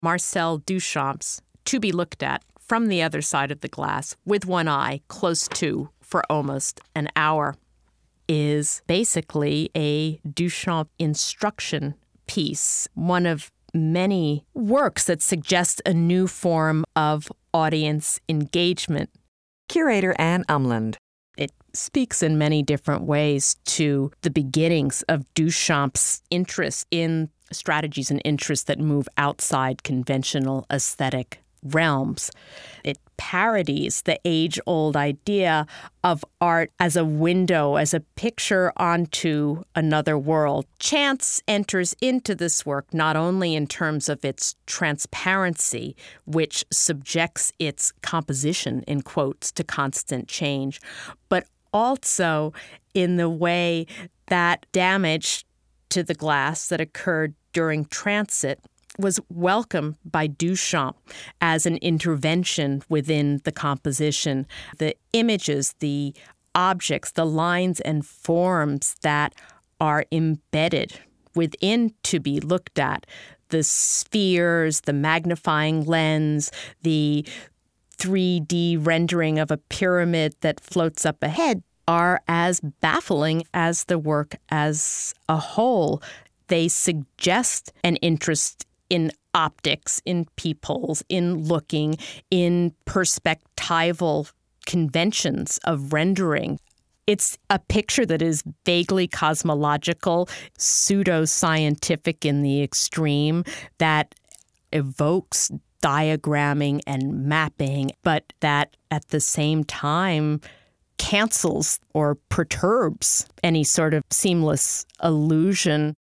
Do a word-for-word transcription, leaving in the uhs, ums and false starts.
Marcel Duchamp's To Be Looked At from the Other Side of the Glass with One Eye close to for almost an hour is basically a Duchamp instruction piece, one of many works that suggest a new form of audience engagement. Curator Anne Umland. It speaks in many different ways to the beginnings of Duchamp's interest in strategies and interests that move outside conventional aesthetic realms. It parodies the age-old idea of art as a window, as a picture onto another world. Chance enters into this work not only in terms of its transparency, which subjects its composition, in quotes, to constant change, but also in the way that damage to the glass that occurred during transit was welcomed by Duchamp as an intervention within the composition. The images, the objects, the lines and forms that are embedded within To Be Looked At, the spheres, the magnifying lens, the three D rendering of a pyramid that floats up ahead, are as baffling as the work as a whole. They suggest an interest in optics, in peepholes, in looking, in perspectival conventions of rendering. It's a picture that is vaguely cosmological, pseudo-scientific in the extreme, that evokes diagramming and mapping, but that at the same time cancels or perturbs any sort of seamless illusion.